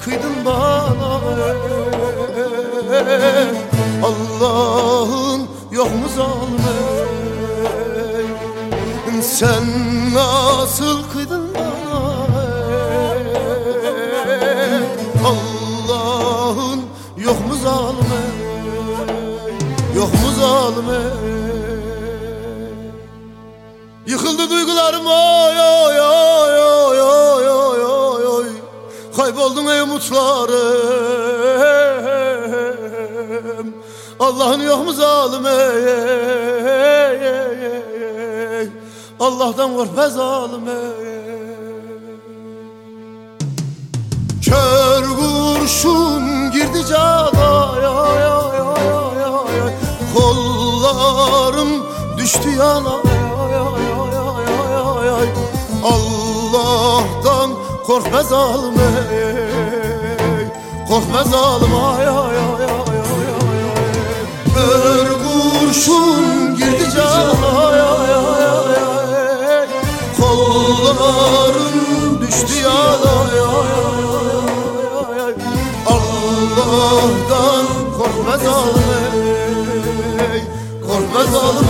kıydın bana, Allah'ın yok mu zalim? Sen nasıl kıydın bana, Allah'ın yok mu zalim? Yok mu zalim? Yıkıldı duygularım, oy oy oy oy oy oy oy oy. Kayboldun ey umutlarım, Allah'ın yok mu zalim? Allah'tan kork be zalim. Kör kurşun girdi cana, kollarım düştü yana, Allah'tan kork be zalim, kork be zalim. Kör kurşun girdi cana, kollarım düştü yana, Allah'tan kork be zalim, kork be zalim.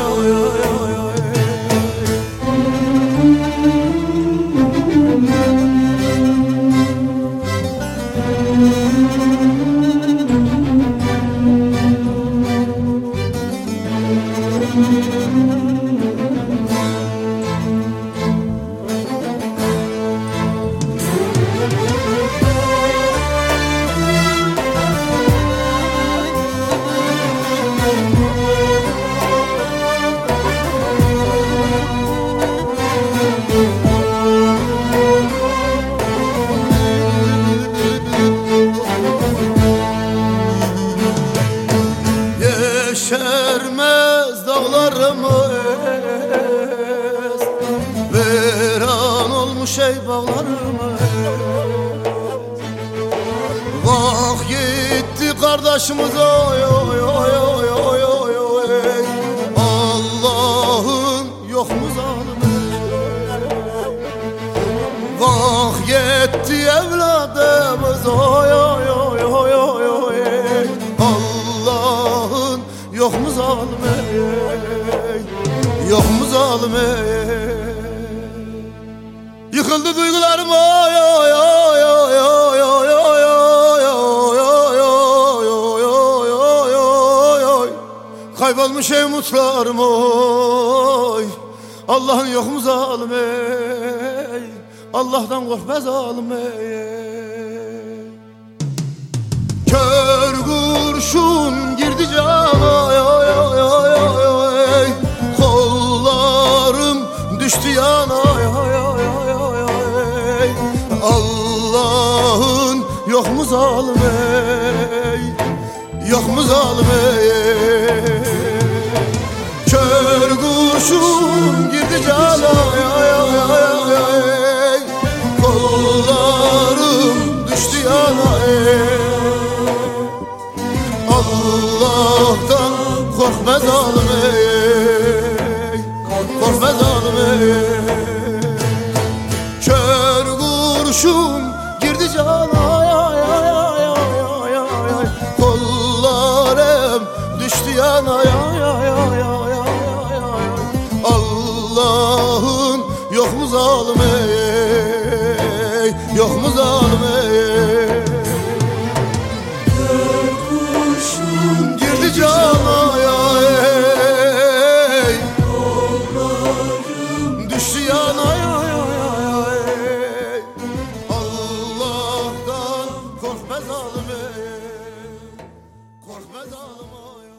Yeşermez dağlarımız, veran olmuş ey bağlarımız. Vah gitti kardeşimiz, oy oy oy oy oy oy oy. Allah'ın yok mu zalimi? Vah gitti evladımız, oy oy oy oy oy oy. Allah'ın yok mu zalim? Yok mu zalim? Yıkıldı duygularım, oy oy oy oy oy oy oy oy oy oy oy. Kaybolmuş ey umutlarım, oy. Allah'ın yok mu zalim? Allah'tan kork be zalim. Kör kurşun girdi cana, kollarım düştü yana, Allah'ın yok mu zalim? Yok mu zalim? Kör kurşun girdi cana, kollarım düştü yana, Allah'tan kork be zalim, kork be zalim. Kör kurşun girdi cana, kollarım düştü yana, Allah'ın yok mu zalim? Yok mu zalim? Girdi cana, düştü yana, Allah'tan kork be zalim, kork be zalim.